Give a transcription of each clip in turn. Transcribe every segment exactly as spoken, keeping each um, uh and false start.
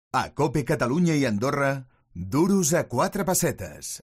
A COPE Catalunya i Andorra, duros a quatre pessetes.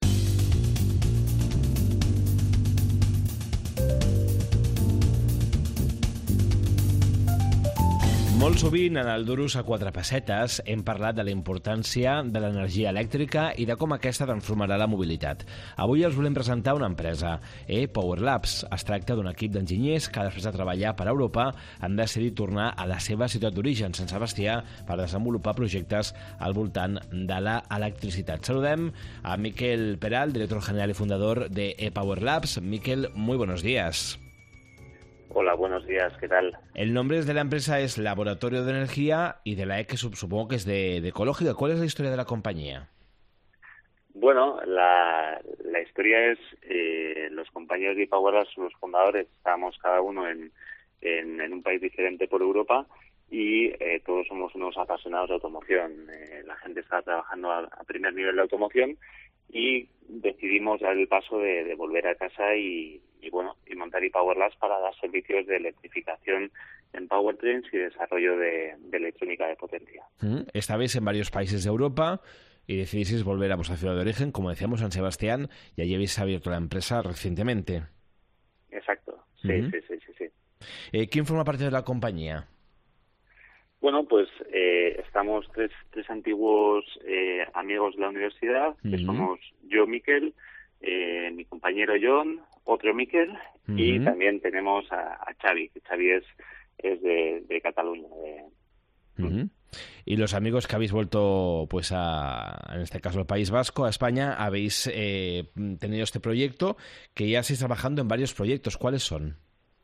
Molt sovint en el Duros a quatre pessetes hem parlat de la importància de l'energia elèctrica i de com aquesta transformarà la mobilitat. Avui els volem presentar una empresa, e-Power Labs. Es tracta d'un equip d'enginyers que, després de treballar per Europa, han decidit tornar a la seva ciutat d'origen, Sant Sebastià, per desenvolupar projectes al voltant de l'electricitat. Saludem a Miquel Peral, director general y fundador de e-Power Labs. Miquel, muy buenos días. Hola, buenos días, ¿qué tal? El nombre de la empresa es Laboratorio de Energía y de la E que supongo que es de, de ecológica. ¿Cuál es la historia de la compañía? Bueno, la, la historia es, eh, los compañeros de ePower Labs, los fundadores, estábamos cada uno en, en, en un país diferente por Europa y eh, todos somos unos apasionados de automoción. Eh, la gente está trabajando a, a primer nivel de automoción y decidimos dar el paso de, de volver a casa y, y bueno y montar ePower Labs para dar servicios de electrificación en powertrains y desarrollo de, de electrónica de potencia. Mm, estabais en varios países de Europa y decidisteis volver a vuestra ciudad de origen, como decíamos, San Sebastián, y allí habéis abierto la empresa recientemente. Exacto, sí, uh-huh. sí, sí, sí, sí. Eh, ¿Quién forma parte de la compañía? Bueno, pues eh, estamos tres, tres antiguos eh, amigos de la universidad, que uh-huh. somos yo, Miquel, eh, mi compañero John, otro Miquel, uh-huh. y también tenemos a, a Xavi, que Xavi es, es de, de Cataluña. De... Uh-huh. Y los amigos que habéis vuelto, pues a, en este caso al País Vasco, a España, habéis eh, tenido este proyecto, que ya estáis trabajando en varios proyectos. ¿Cuáles son?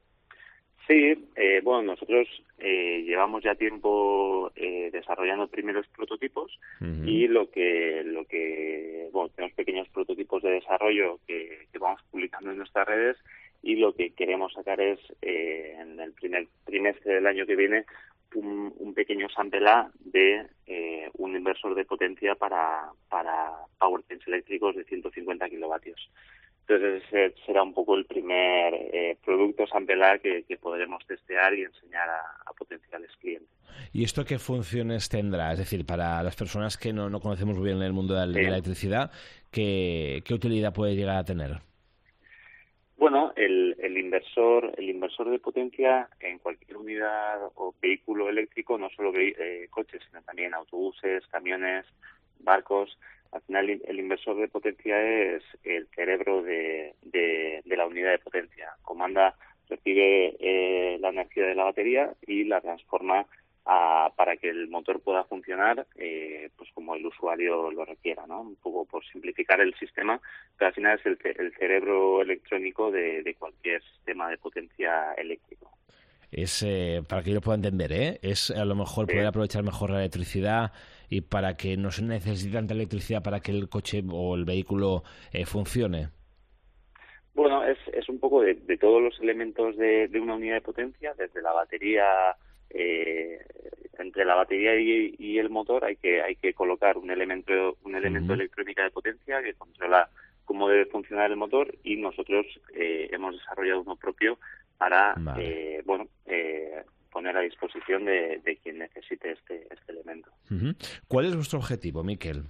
Sí, eh, bueno, nosotros eh, llevamos ya tiempo eh, desarrollando primeros prototipos uh-huh. y lo que, lo que, bueno, tenemos pequeños prototipos de desarrollo que, que vamos publicando en nuestras redes y lo que queremos sacar es, eh, en el primer trimestre del año que viene, un, un pequeño sample A de eh, un inversor de potencia para, para powertrains eléctricos de ciento cincuenta kilovatios. Entonces ese será un poco el primer eh, producto sample A que, que podremos testear y enseñar a, a potenciales clientes. ¿Y esto qué funciones tendrá? Es decir, para las personas que no, no conocemos muy bien el mundo de la, sí. de la electricidad, ¿qué, ¿qué utilidad puede llegar a tener? Bueno, el, el inversor el inversor de potencia en cualquier unidad o vehículo eléctrico, no solo ve, eh, coches, sino también autobuses, camiones, barcos. Al final, el inversor de potencia es el cerebro de, de, de la unidad de potencia. Comanda, recibe eh, la energía de la batería y la transforma a, para que el motor pueda funcionar eh, pues como el usuario lo requiera, ¿no? Un poco por simplificar el sistema, pero al final es el, el cerebro electrónico de, de cualquier sistema de potencia eléctrico. Es, eh, para que yo lo pueda entender, ¿eh? Es a lo mejor sí. poder aprovechar mejor la electricidad y para que no se necesite tanta electricidad para que el coche o el vehículo eh, funcione. Bueno, es, es un poco de, de todos los elementos de, de una unidad de potencia, desde la batería, eh, entre la batería y, y el motor hay que hay que colocar un elemento un elemento uh-huh. electrónica de potencia que controla cómo debe funcionar el motor y nosotros eh, hemos desarrollado uno propio para vale. eh, bueno eh, poner a disposición de, de quien necesite este este elemento. Uh-huh. ¿Cuál es vuestro objetivo, Miquel?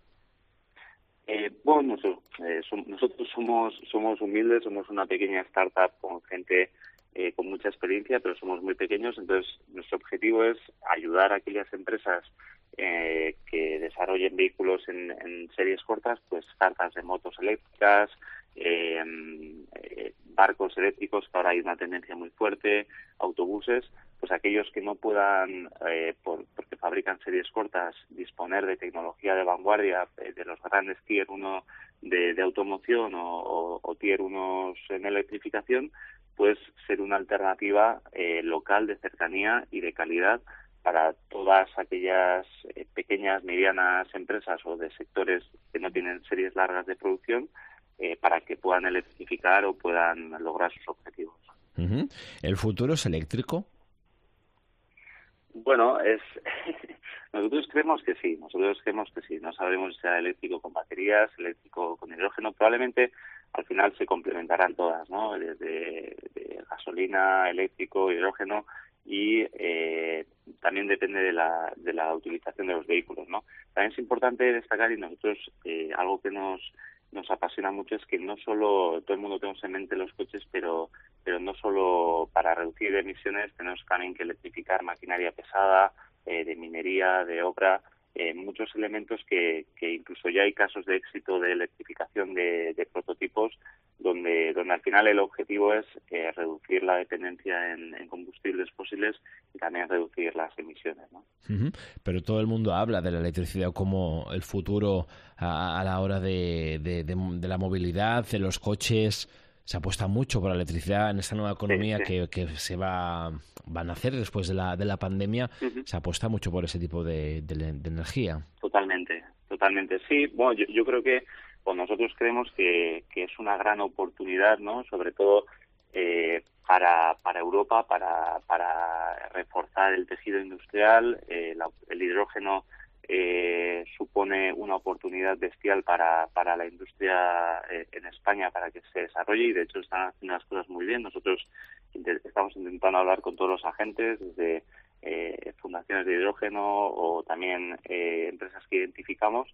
Eh, bueno, nosotros, eh, som, nosotros somos somos humildes, somos una pequeña startup con gente eh, con mucha experiencia, pero somos muy pequeños, entonces nuestro objetivo es ayudar a aquellas empresas eh, que desarrollen vehículos en, en series cortas, pues startups de motos eléctricas, eh, eh, barcos eléctricos, que ahora hay una tendencia muy fuerte, autobuses, pues aquellos que no puedan, eh, por, porque fabrican series cortas, disponer de tecnología de vanguardia, eh, de los grandes tier uno de, de automoción o, o, o tier uno en electrificación, pues ser una alternativa eh, local de cercanía y de calidad para todas aquellas eh, pequeñas, medianas empresas o de sectores que no tienen series largas de producción, eh, para que puedan electrificar o puedan lograr sus objetivos. Uh-huh. ¿El futuro es eléctrico? Bueno, es nosotros creemos que sí, nosotros creemos que sí. No sabemos si será eléctrico con baterías, eléctrico con hidrógeno. Probablemente al final se complementarán todas, ¿no? Desde de gasolina, eléctrico, hidrógeno. y eh, también depende de la, de la utilización de los vehículos, ¿no? También es importante destacar, y nosotros eh, algo que nos nos apasiona mucho, es que no solo todo el mundo tenemos en mente los coches, pero pero no solo para reducir emisiones tenemos también que electrificar maquinaria pesada, eh, de minería, de obra, eh, muchos elementos que, que incluso ya hay casos de éxito de electrificación de, de prototipos donde donde al final el objetivo es eh, reducir la dependencia en, en combustibles fósiles y también reducir las emisiones, ¿no? Uh-huh. Pero todo el mundo habla de la electricidad como el futuro a, a la hora de, de, de, de la movilidad, de los coches. Se apuesta mucho por la electricidad en esta nueva economía sí, sí. Que, que se va, va a nacer después de la, de la pandemia. Uh-huh. Se apuesta mucho por ese tipo de, de, de energía. Totalmente, totalmente. Sí, bueno, yo, yo creo que pues nosotros creemos que, que es una gran oportunidad, ¿no? Sobre todo eh, para para Europa, para para reforzar el tejido industrial. Eh, la, el hidrógeno eh, supone una oportunidad bestial para para la industria eh, en España, para que se desarrolle, y de hecho están haciendo las cosas muy bien. Nosotros int- estamos intentando hablar con todos los agentes, desde eh, fundaciones de hidrógeno o también eh, empresas que identificamos,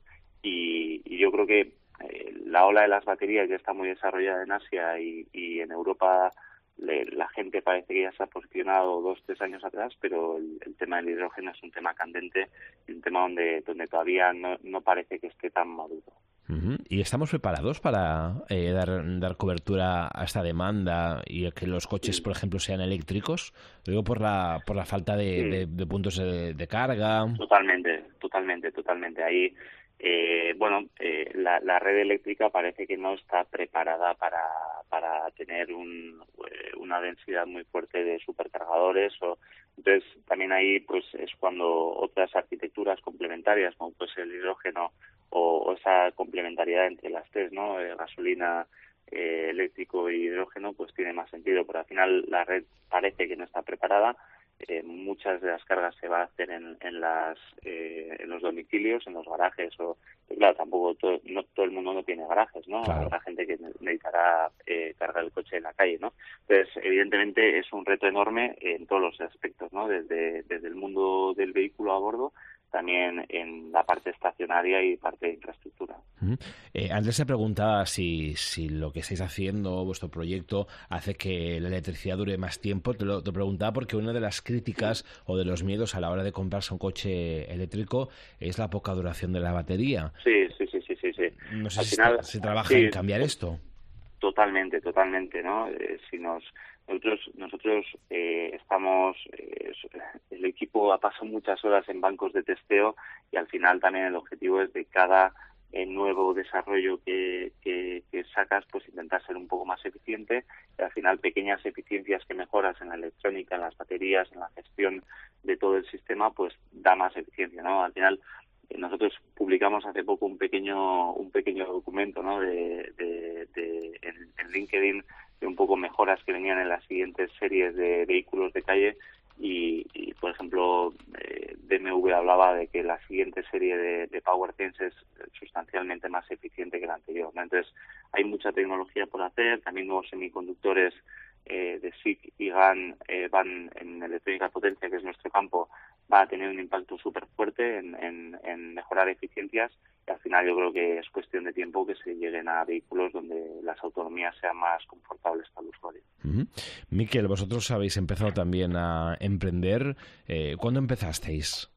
y, y yo creo que Eh, la ola de las baterías ya está muy desarrollada en Asia y, y en Europa le, la gente parece que ya se ha posicionado dos, tres años atrás, pero el, el tema del hidrógeno es un tema candente y un tema donde, donde todavía no, no parece que esté tan maduro. Uh-huh. ¿Y estamos preparados para eh, dar, dar cobertura a esta demanda y que los coches, sí. por ejemplo, sean eléctricos? Lo digo por la por la falta de, sí. de, de puntos de, de carga. Totalmente, totalmente, totalmente. Ahí Eh, bueno, eh, la, la red eléctrica parece que no está preparada para, para tener un, eh, una densidad muy fuerte de supercargadores. O, entonces, también ahí pues es cuando otras arquitecturas complementarias, como pues el hidrógeno o, o esa complementariedad entre las tres, ¿no? Eh, gasolina, eh, eléctrico y hidrógeno, pues tiene más sentido. Pero al final la red parece que no está preparada. Eh, muchas de las cargas se va a hacer en, en las eh, en los domicilios, en los garajes, o claro, tampoco todo, no todo el mundo no tiene garajes, ¿no? Claro. Habrá gente que necesitará eh, cargar el coche en la calle, ¿no? Entonces, evidentemente es un reto enorme en todos los aspectos, ¿no? Desde desde el mundo del vehículo a bordo, también en la parte estacionaria y parte de infraestructura. Uh-huh. Eh, Andrés se preguntaba si, si lo que estáis haciendo, vuestro proyecto, hace que la electricidad dure más tiempo. Te lo te preguntaba porque una de las críticas o de los miedos a la hora de comprarse un coche eléctrico es la poca duración de la batería. Sí, sí, sí, sí, sí. sí. No sé Al si final, se trabaja sí, en cambiar esto. Totalmente, totalmente, ¿no? Eh, si nos nosotros nosotros eh, estamos eh, el equipo ha pasado muchas horas en bancos de testeo, y al final también el objetivo es de cada eh, nuevo desarrollo que, que, que sacas, pues intentar ser un poco más eficiente, y al final pequeñas eficiencias que mejoras en la electrónica, en las baterías, en la gestión de todo el sistema, pues da más eficiencia, ¿no? Al final nosotros publicamos hace poco un pequeño un pequeño documento, ¿no? de, de, de en, en LinkedIn, de un poco mejoras que venían en las siguientes series de vehículos de calle, y, y por ejemplo eh, B M W hablaba de que la siguiente serie de, de PowerSense es sustancialmente más eficiente que la anterior, ¿no? Entonces hay mucha tecnología por hacer, también nuevos semiconductores eh, de S I C y GaN eh, van en electrónica potencia, que es nuestro campo, va a tener un impacto súper fuerte en, en, en mejorar eficiencias, y al final yo creo que es cuestión de tiempo que se lleguen a vehículos donde las autonomías sean más confortables para el usuario. Uh-huh. Miquel, vosotros habéis empezado también a emprender. Eh, ¿Cuándo empezasteis?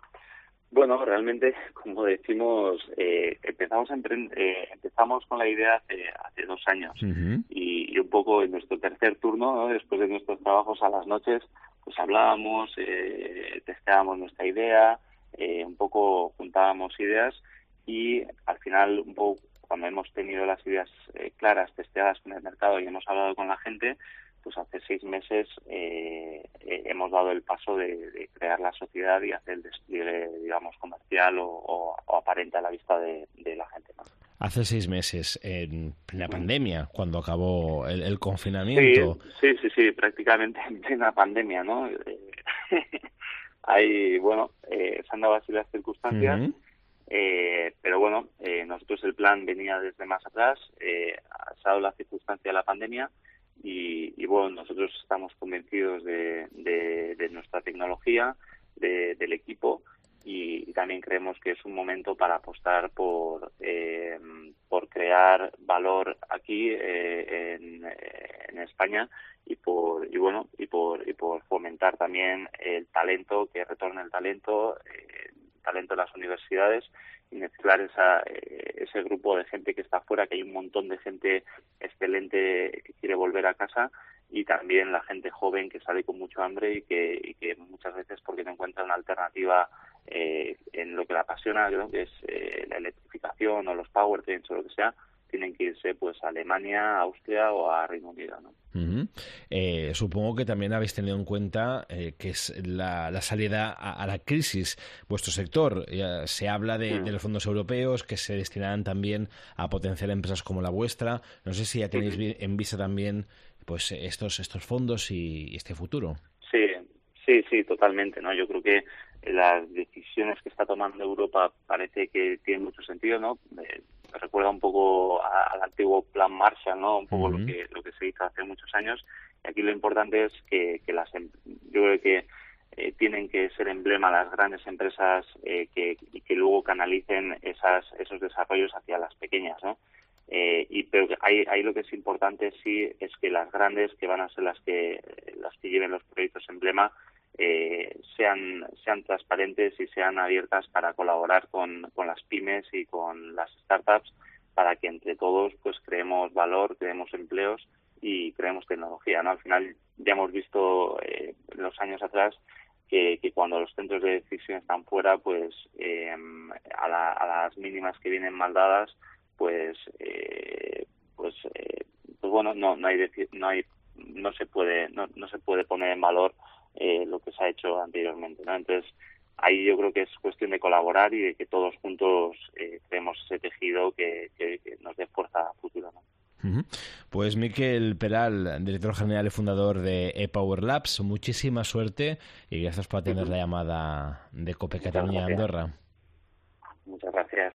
Bueno, realmente, como decimos, eh, empezamos a empre- eh, empezamos con la idea hace, hace dos años, uh-huh. y, y un poco en nuestro tercer turno, ¿no? Después de nuestros trabajos a las noches, pues hablábamos, eh, testeábamos nuestra idea, eh, un poco juntábamos ideas, y al final, un poco cuando hemos tenido las ideas eh, claras, testeadas con el mercado y hemos hablado con la gente, pues hace seis meses eh, eh, hemos dado el paso de, de crear la sociedad y hacer el despliegue, digamos, comercial o, o, o aparente a la vista de, de la gente, ¿no? Hace seis meses, en la pandemia, cuando acabó el, el confinamiento. Sí, sí, sí, sí, prácticamente en plena pandemia, ¿no? Ahí, bueno, eh, se han dado así las circunstancias, uh-huh. eh, pero bueno, eh, nosotros el plan venía desde más atrás, eh, ha dado la circunstancia de la pandemia, y, y bueno, nosotros estamos convencidos de, de, de nuestra tecnología, de, del equipo, y, y también creemos que es un momento para apostar por eh, por crear valor aquí eh, en, en España y por y bueno y por y por fomentar también el talento, que retorne el talento eh, talento en las universidades, y mezclar esa, eh, ese grupo de gente que está afuera, que hay un montón de gente excelente que quiere volver a casa, y también la gente joven que sale con mucho hambre y que, y que muchas veces, porque no encuentra una alternativa eh, en lo que la apasiona, creo que es eh, la electrificación o los powertrains o lo que sea, tienen que irse pues a Alemania, a Austria o a Reino Unido, ¿no? Uh-huh. Eh, supongo que también habéis tenido en cuenta eh, que es la, la salida a, a la crisis. Vuestro sector, eh, se habla de, uh-huh. de los fondos europeos que se destinarán también a potenciar empresas como la vuestra. No sé si ya tenéis uh-huh. en vista también pues estos estos fondos y, y este futuro. Sí, sí, sí, totalmente, ¿no? Yo creo que las decisiones que está tomando Europa parece que tienen mucho sentido, ¿no? Eh, me recuerda un poco a, al antiguo plan Marshall, ¿no? Un poco uh-huh. lo que lo que se hizo hace muchos años. Y aquí lo importante es que, que las, yo creo que eh, tienen que ser emblema las grandes empresas eh, que y que luego canalicen esas esos desarrollos hacia las pequeñas, ¿no? Eh, y pero ahí, ahí lo que es importante sí es que las grandes, que van a ser las que las que lleven los proyectos emblema, eh, sean sean transparentes y sean abiertas para colaborar con, con las pymes y con las startups, para que entre todos pues creemos valor, creemos empleos y creemos tecnología, ¿no? Al final ya hemos visto eh, los años atrás que, que cuando los centros de decisión están fuera, pues eh, a, la, a las mínimas que vienen mal dadas, pues eh, pues eh, pues bueno no no hay decir, no hay no se puede no, no se puede poner en valor eh, lo que se ha hecho anteriormente, ¿no? Entonces ahí yo creo que es cuestión de colaborar y de que todos juntos eh, creemos ese tejido que, que, que nos dé fuerza futura, ¿no? Uh-huh. Pues Miquel Peral, director general y fundador de ePower Labs, muchísima suerte y gracias por atender uh-huh. la llamada de COPE Cataluña Andorra. Muchas gracias.